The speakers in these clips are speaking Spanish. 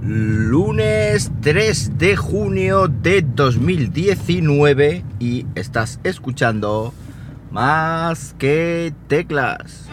Lunes 3 de junio de 2019 y estás escuchando Más que Teclas.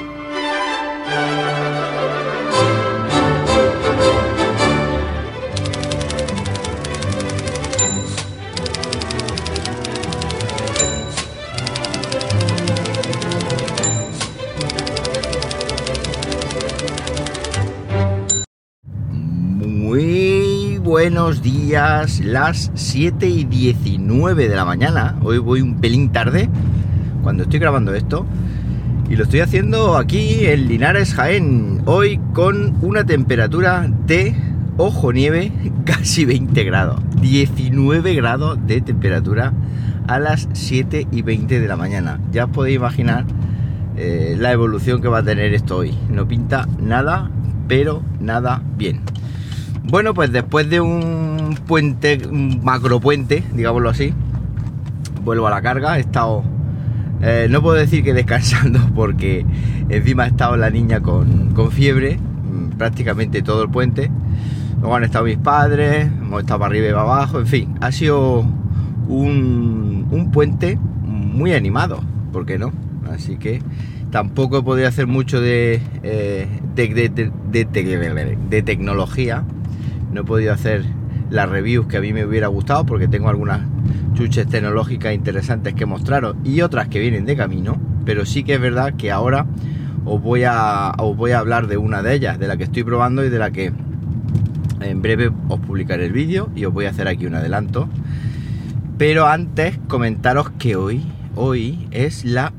Muy buenos días, las 7:19 de la mañana. Hoy voy un pelín tarde cuando estoy grabando esto y lo estoy haciendo aquí en Linares, Jaén. Hoy con una temperatura de, ojo nieve, casi 20 grados. 19 grados de temperatura a las 7:20 de la mañana. Ya os podéis imaginar la evolución que va a tener esto hoy. No pinta nada, pero nada bien. Bueno, pues después de un puente, un macropuente, digámoslo así, vuelvo a la carga. He estado, no puedo decir que descansando, porque encima ha estado la niña con fiebre prácticamente todo el puente. Luego han estado mis padres, hemos estado para arriba y para abajo, en fin, ha sido un puente muy animado, ¿por qué no? Así que tampoco he podido hacer mucho de tecnología. No he podido hacer las reviews que a mí me hubiera gustado, porque tengo algunas chuches tecnológicas interesantes que mostraros y otras que vienen de camino, pero sí que es verdad que ahora os voy a hablar de una de ellas, de la que estoy probando y de la que en breve os publicaré el vídeo y os voy a hacer aquí un adelanto. Pero antes comentaros que hoy es la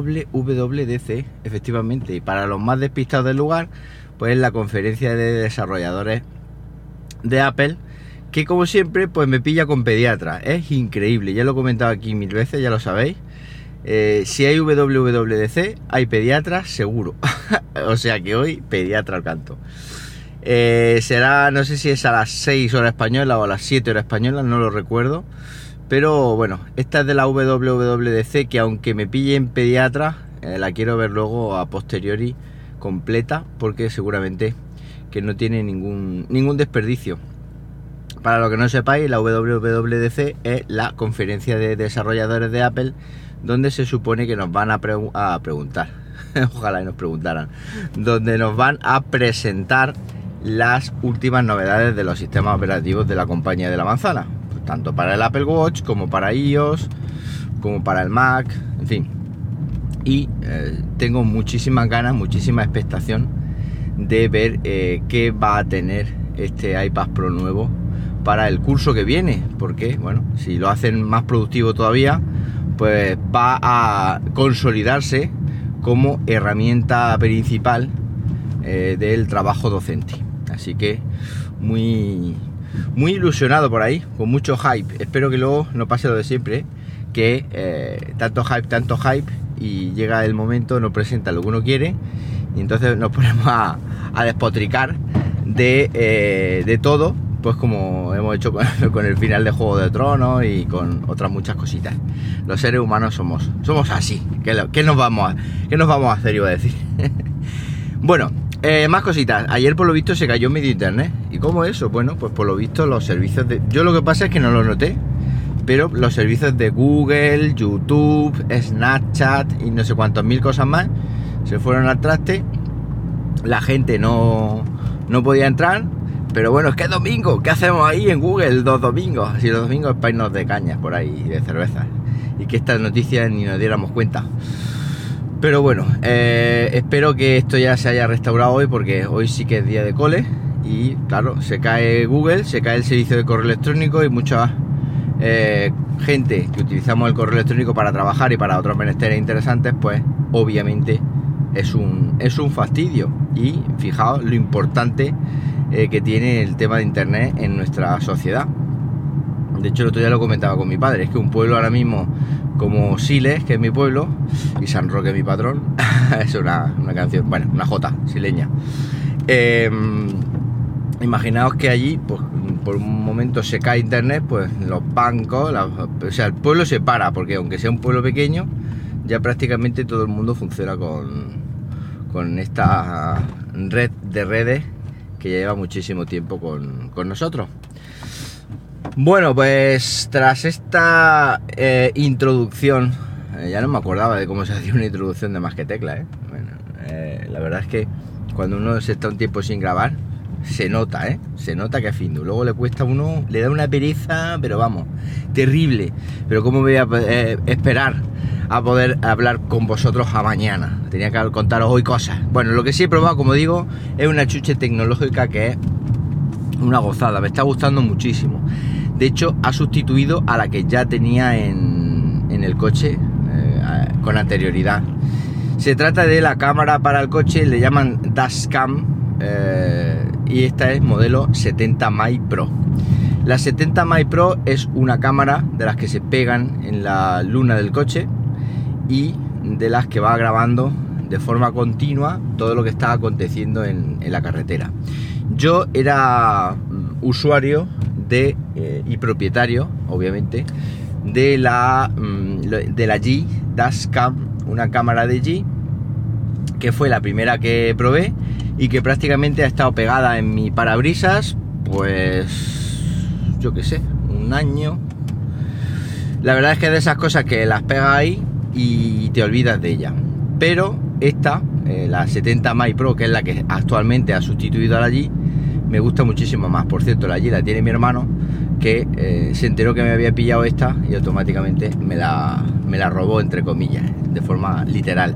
WWDC, efectivamente, y para los más despistados del lugar, pues es la conferencia de desarrolladores de Apple, que como siempre pues me pilla con pediatra. Es increíble, ya lo he comentado aquí mil veces, ya lo sabéis. Si hay WWDC hay pediatras seguro. O sea que hoy pediatra al canto. Será, no sé si es a las 6 horas española o a las 7 horas española, no lo recuerdo, pero bueno, esta es de la WWDC, que aunque me pille en pediatra, la quiero ver luego a posteriori completa, porque seguramente que no tiene ningún desperdicio. Para lo que no sepáis, la WWDC es la conferencia de desarrolladores de Apple, donde se supone que nos van a preguntar, ojalá y nos preguntaran, donde nos van a presentar las últimas novedades de los sistemas operativos de la compañía de la manzana, tanto para el Apple Watch como para iOS, como para el Mac, en fin. Y tengo muchísimas ganas, muchísima expectación de ver qué va a tener este iPad Pro nuevo para el curso que viene, porque bueno, si lo hacen más productivo todavía, pues va a consolidarse como herramienta principal del trabajo docente. Así que muy ilusionado por ahí, con mucho hype. Espero que luego no pase lo de siempre, que tanto hype y llega el momento, nos presenta lo que uno quiere y entonces nos ponemos a despotricar de todo, pues como hemos hecho con el final de Juego de Tronos y con otras muchas cositas. Los seres humanos somos así. ¿Qué nos vamos a hacer, iba a decir? Bueno, más cositas. Ayer por lo visto se cayó medio internet. ¿Y cómo eso? Bueno, pues por lo visto los servicios de... Yo lo que pasa es que no lo noté, pero los servicios de Google, YouTube, Snapchat y no sé cuántos mil cosas más se fueron al traste. La gente no podía entrar, pero bueno, es que es domingo. ¿Qué hacemos ahí en Google los domingos? Si los domingos es para irnos de cañas por ahí, de cervezas, y que estas noticias ni nos diéramos cuenta. Pero bueno, espero que esto ya se haya restaurado hoy, porque hoy sí que es día de cole y claro, se cae Google, se cae el servicio de correo electrónico y mucha gente que utilizamos el correo electrónico para trabajar y para otros menesteres interesantes, pues obviamente es un fastidio. Y fijaos lo importante que tiene el tema de internet en nuestra sociedad. De hecho el otro día lo comentaba con mi padre, es que un pueblo ahora mismo como Siles, que es mi pueblo, y San Roque mi patrón, es una canción, bueno, una jota sileña. Imaginaos que allí, pues por un momento se cae internet, pues los bancos, o sea, el pueblo se para, porque aunque sea un pueblo pequeño, ya prácticamente todo el mundo funciona con esta red de redes que lleva muchísimo tiempo con nosotros. Bueno, pues tras esta introducción, ya no me acordaba de cómo se hacía una introducción de Más que Tecla, Bueno, la verdad es que cuando uno se está un tiempo sin grabar, se nota, se nota que es fin. Luego le cuesta a uno, le da una pereza, pero vamos, terrible. Pero cómo voy a esperar a poder hablar con vosotros a mañana. Tenía que contaros hoy cosas. Bueno, lo que sí he probado, como digo, es una chuche tecnológica que es una gozada, me está gustando muchísimo. De hecho, ha sustituido a la que ya tenía en el coche con anterioridad. Se trata de la cámara para el coche, le llaman Dashcam, y esta es modelo 70 My Pro. La 70 My Pro es una cámara de las que se pegan en la luna del coche y de las que va grabando de forma continua todo lo que está aconteciendo en la carretera. Yo era usuario y propietario, obviamente, de la G Dashcam, una cámara de G, que fue la primera que probé y que prácticamente ha estado pegada en mi parabrisas, pues yo qué sé, un año. La verdad es que es de esas cosas que las pegas ahí y te olvidas de ella. Pero esta, la 70 My Pro, que es la que actualmente ha sustituido a la G, me gusta muchísimo más. Por cierto, la G la tiene mi hermano, que se enteró que me había pillado esta y automáticamente me la robó, entre comillas, de forma literal.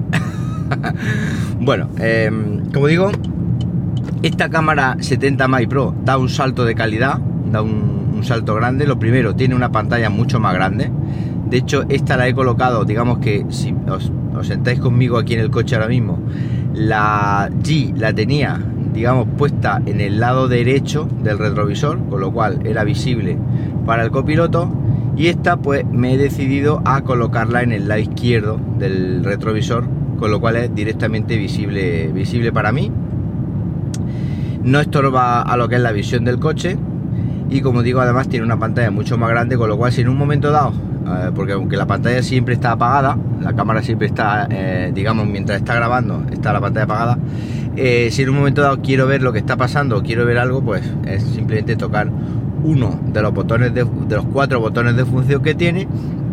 Bueno, como digo, esta cámara 70 My Pro da un salto de calidad, da un salto grande. Lo primero, tiene una pantalla mucho más grande. De hecho, esta la he colocado, digamos que si os sentáis conmigo aquí en el coche ahora mismo, la G la tenía, digamos, puesta en el lado derecho del retrovisor, con lo cual era visible para el copiloto, y esta pues me he decidido a colocarla en el lado izquierdo del retrovisor, con lo cual es directamente visible para mí. No estorba a lo que es la visión del coche y, como digo, además tiene una pantalla mucho más grande, con lo cual si en un momento dado, porque aunque la pantalla siempre está apagada, la cámara siempre está, digamos, mientras está grabando está la pantalla apagada, si en un momento dado quiero ver lo que está pasando o quiero ver algo, pues es simplemente tocar uno de los botones de los 4 botones de función que tiene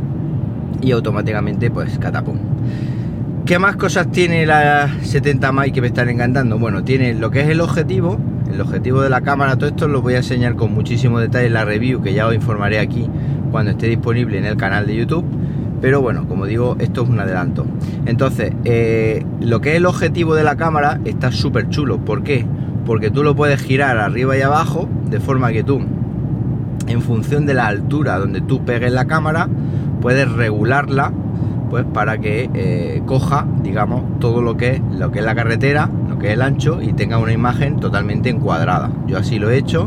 y automáticamente pues catapum. ¿Qué más cosas tiene la 70 My que me están encantando? Bueno, tiene lo que es el objetivo de la cámara. Todo esto lo voy a enseñar con muchísimo detalle en la review, que ya os informaré aquí cuando esté disponible en el canal de YouTube. Pero bueno, como digo, esto es un adelanto. Entonces, lo que es el objetivo de la cámara está súper chulo. ¿Por qué? Porque tú lo puedes girar arriba y abajo, de forma que tú, en función de la altura donde tú pegues la cámara, puedes regularla, pues para que coja, digamos, todo lo que es la carretera, lo que es el ancho, y tenga una imagen totalmente encuadrada. Yo así lo he hecho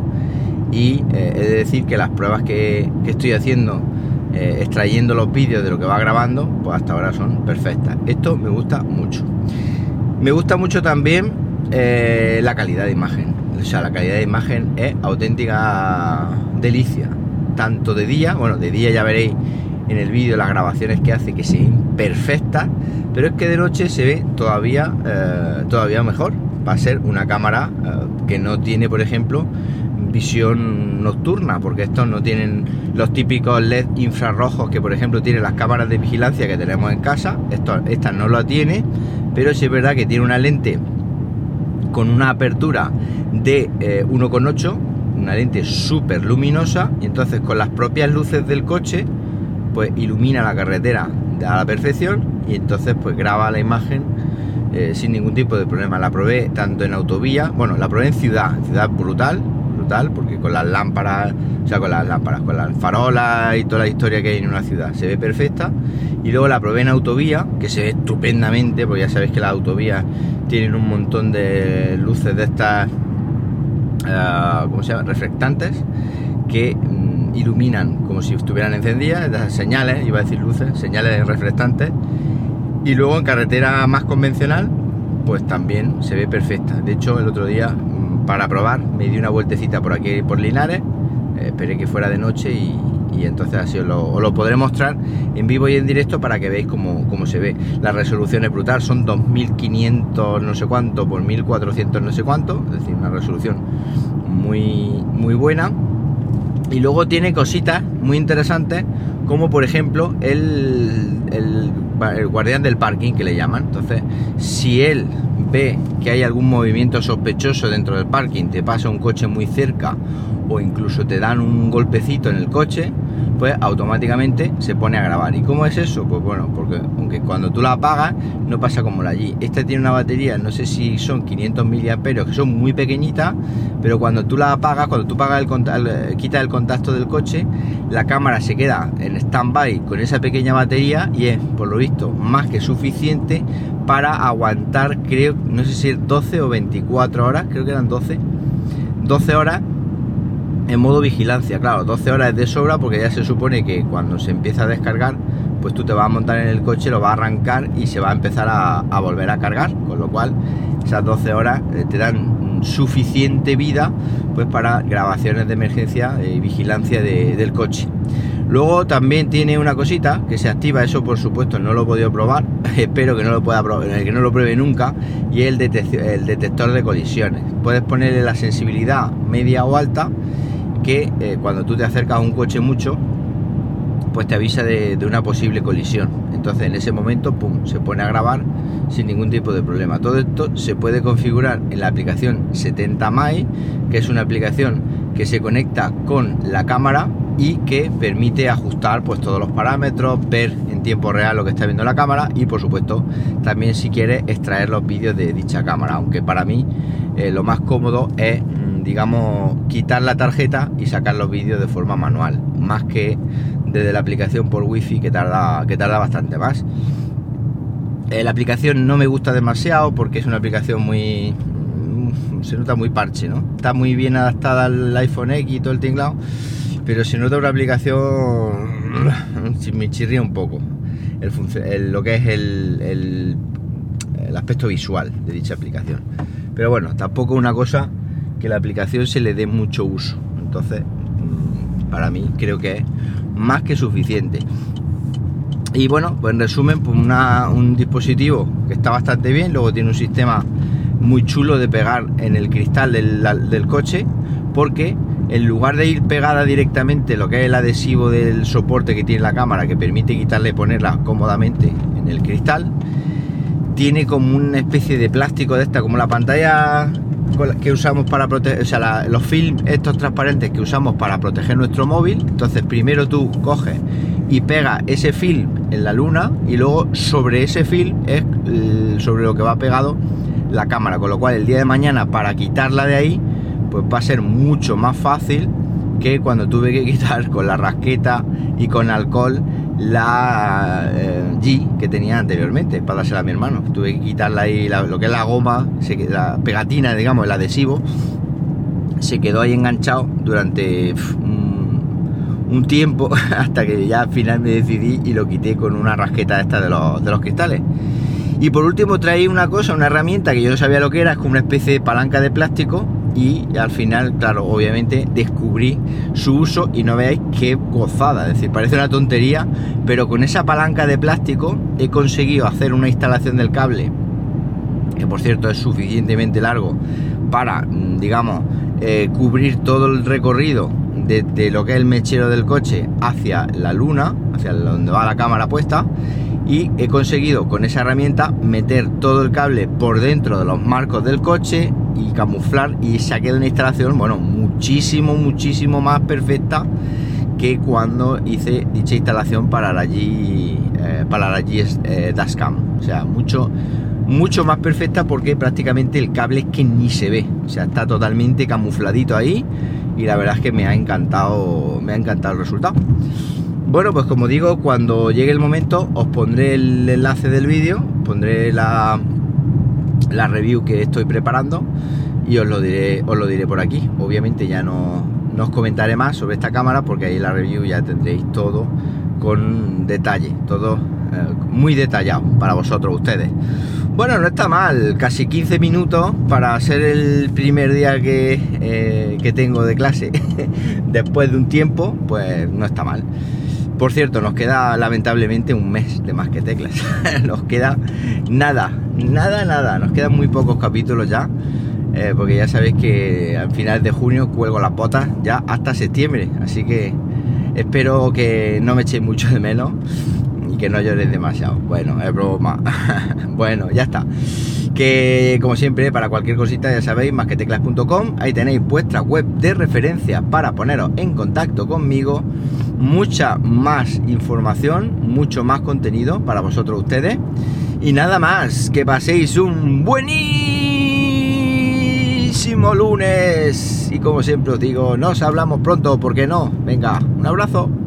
y he de decir que las pruebas que estoy haciendo, extrayendo los vídeos de lo que va grabando, pues hasta ahora son perfectas. Esto me gusta mucho. Me gusta mucho también la calidad de imagen. O sea, la calidad de imagen es auténtica delicia. Tanto de día, bueno, de día ya veréis en el vídeo las grabaciones que hace, que se ven perfectas, pero es que de noche se ve todavía mejor. Va a ser una cámara que no tiene, por ejemplo, visión nocturna, porque estos no tienen los típicos LED infrarrojos que, por ejemplo, tienen las cámaras de vigilancia que tenemos en casa. Esta no lo tiene, pero sí es verdad que tiene una lente con una apertura de 1,8, una lente súper luminosa, y entonces con las propias luces del coche pues ilumina la carretera a la perfección, y entonces pues graba la imagen sin ningún tipo de problema. La probé tanto en autovía, bueno, la probé en ciudad brutal, porque con las lámparas, con las farolas y toda la historia que hay en una ciudad, se ve perfecta. Y luego la probé en autovía, que se ve estupendamente, porque ya sabéis que las autovías tienen un montón de luces de estas, ¿cómo se llama?, reflectantes, que iluminan como si estuvieran encendidas, de esas señales, iba a decir luces, señales reflectantes. Y luego en carretera más convencional, pues también se ve perfecta. De hecho, el otro día, para probar, me di una vueltecita por aquí, por Linares, esperé que fuera de noche y entonces así os lo podré mostrar en vivo y en directo para que veáis cómo se ve. La resolución es brutal, son 2500 no sé cuánto por 1400 no sé cuánto, es decir, una resolución muy buena. Y luego tiene cositas muy interesantes, como por ejemplo el guardián del parking, que le llaman. Entonces, si él ve que hay algún movimiento sospechoso dentro del parking, te pasa un coche muy cerca o incluso te dan un golpecito en el coche, pues automáticamente se pone a grabar. ¿Y cómo es eso? Pues bueno, porque aunque cuando tú la apagas no pasa como la allí. Esta tiene una batería, no sé si son 500 miliamperios, que son muy pequeñitas, pero cuando tú la apagas, cuando tú quitas el contacto del coche, la cámara se queda en stand-by con esa pequeña batería y es, por lo visto, más que suficiente para aguantar, creo, no sé si es 12 o 24 horas, creo que eran 12 horas en modo vigilancia. Claro, 12 horas es de sobra, porque ya se supone que cuando se empieza a descargar, pues tú te vas a montar en el coche, lo vas a arrancar y se va a empezar a volver a cargar, con lo cual esas 12 horas te dan suficiente vida pues para grabaciones de emergencia y vigilancia del coche. Luego también tiene una cosita que se activa, eso por supuesto no lo he podido probar, espero que no lo pueda probar, que no lo pruebe nunca, y es el detector de colisiones. Puedes ponerle la sensibilidad media o alta, que cuando tú te acercas a un coche mucho, pues te avisa de una posible colisión. Entonces en ese momento, pum, se pone a grabar sin ningún tipo de problema. Todo esto se puede configurar en la aplicación 70My, que es una aplicación que se conecta con la cámara y que permite ajustar pues todos los parámetros, ver en tiempo real lo que está viendo la cámara y por supuesto también, si quieres, extraer los vídeos de dicha cámara, aunque para mí lo más cómodo es, digamos, quitar la tarjeta y sacar los vídeos de forma manual, más que desde la aplicación por wifi, que tarda bastante más. La aplicación no me gusta demasiado porque es una aplicación se nota muy parche, ¿no? Está muy bien adaptada al iPhone X y todo el tinglado, pero se nota una aplicación, me chirría un poco lo que es el aspecto visual de dicha aplicación. Pero bueno, tampoco es una cosa que la aplicación se le dé mucho uso, entonces para mí creo que es más que suficiente. Y bueno, pues en resumen, pues un dispositivo que está bastante bien. Luego tiene un sistema muy chulo de pegar en el cristal del coche, porque en lugar de ir pegada directamente lo que es el adhesivo del soporte que tiene la cámara, que permite quitarla y ponerla cómodamente en el cristal, tiene como una especie de plástico de esta, como la pantalla que usamos para proteger, o sea, los films estos transparentes que usamos para proteger nuestro móvil. Entonces primero tú coges y pegas ese film en la luna y luego sobre ese film es sobre lo que va pegado la cámara, con lo cual el día de mañana, para quitarla de ahí, pues va a ser mucho más fácil que cuando tuve que quitar con la rasqueta y con alcohol la G que tenía anteriormente para dársela a mi hermano. Tuve que quitarla ahí, lo que es la goma, la pegatina, digamos, el adhesivo, se quedó ahí enganchado durante un tiempo hasta que ya al final me decidí y lo quité con una rasqueta esta de los cristales. Y por último traí una herramienta que yo no sabía lo que era, es como una especie de palanca de plástico, y al final, claro, obviamente descubrí su uso y no veáis qué gozada. Es decir, parece una tontería, pero con esa palanca de plástico he conseguido hacer una instalación del cable, que por cierto es suficientemente largo para, digamos, cubrir todo el recorrido de lo que es el mechero del coche hacia la luna, hacia donde va la cámara puesta. Y he conseguido con esa herramienta meter todo el cable por dentro de los marcos del coche y camuflar, y se ha quedado una instalación, bueno, muchísimo más perfecta que cuando hice dicha instalación para la G Dashcam. O sea, mucho más perfecta, porque prácticamente el cable es que ni se ve, o sea, está totalmente camufladito ahí, y la verdad es que me ha encantado el resultado. Bueno, pues como digo, cuando llegue el momento os pondré el enlace del vídeo, pondré la review que estoy preparando y os lo diré por aquí. Obviamente ya no os comentaré más sobre esta cámara, porque ahí en la review ya tendréis todo con detalle, todo muy detallado para vosotros, ustedes. Bueno, no está mal, casi 15 minutos para ser el primer día que tengo de clase después de un tiempo, pues no está mal. Por cierto, nos queda lamentablemente un mes de Más que Teclas. Nos queda nada, nos quedan muy pocos capítulos ya, porque ya sabéis que al final de junio cuelgo las botas ya hasta septiembre, así que espero que no me echéis mucho de menos y que no lloréis demasiado. Bueno, es broma. Bueno, ya está. Que como siempre, para cualquier cosita ya sabéis, masqueteclas.com, ahí tenéis vuestra web de referencia para poneros en contacto conmigo. Mucha más información, mucho más contenido para vosotros ustedes. Y nada más, que paséis un buenísimo lunes. Y como siempre os digo, nos hablamos pronto, ¿por qué no? Venga, un abrazo.